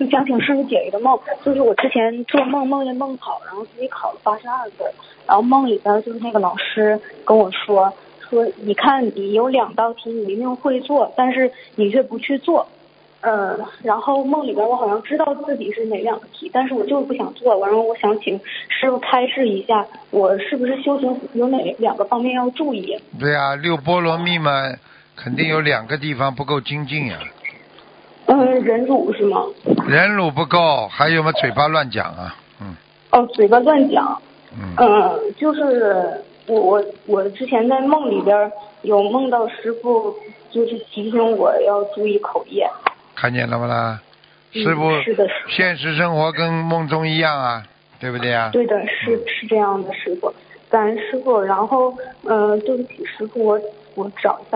就想请师傅解一个梦，就是我之前做梦梦见梦考，然后自己考了82分，然后梦里边就是那个老师跟我说你看你有2道题你明明会做，但是你却不去做。然后梦里边我好像知道自己是哪2个题，但是我就是不想做。然后我想请师傅开示一下，我是不是修行有哪2个方面要注意？ 对啊，6波罗蜜嘛，肯定有2个地方不够精进呀。 忍辱是吗？ 忍辱不够，还有嘛嘴巴乱讲啊。 哦，嘴巴乱讲。就是我之前在梦里边有梦到师傅就是提醒我要注意口业。 看见了吗啦？师傅， 是的， 现实生活跟梦中一样啊，对不对啊？ 对的，是这样的，师傅，感恩师傅。然后对不起师傅，我找一下。